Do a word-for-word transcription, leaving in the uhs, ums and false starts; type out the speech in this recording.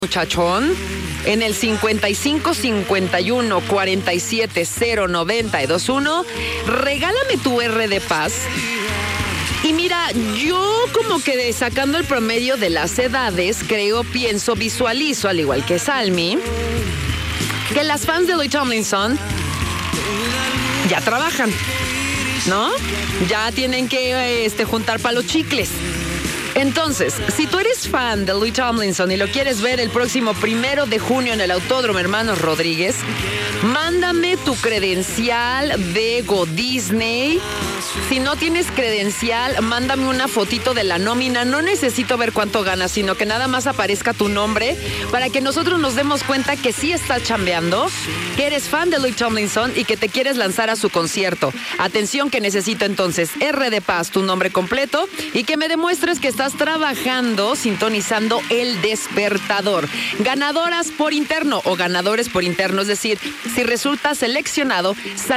Muchachón, en el cincuenta y cinco cincuenta y uno cuarenta y siete cero noventa y veintiuno, regálame tu R de paz. Y mira, yo como que de, sacando el promedio de las edades, creo, pienso, visualizo, al igual que Salmi, que las fans de Louis Tomlinson ya trabajan, ¿no? Ya tienen que este, juntar para los chicles. Entonces, si tú eres fan de Louis Tomlinson y lo quieres ver el próximo primero de junio en el Autódromo Hermanos Rodríguez, mándame tu credencial de Go Disney. Si no tienes credencial, mándame una fotito de la nómina. No necesito ver cuánto ganas, sino que nada más aparezca tu nombre para que nosotros nos demos cuenta que sí estás chambeando, que eres fan de Louis Tomlinson y que te quieres lanzar a su concierto. Atención, que necesito entonces R de paz, tu nombre completo, y que me demuestres que estás trabajando sintonizando El Despertador. Ganadoras por interno o ganadores por interno, es decir, si resultas seleccionado, sal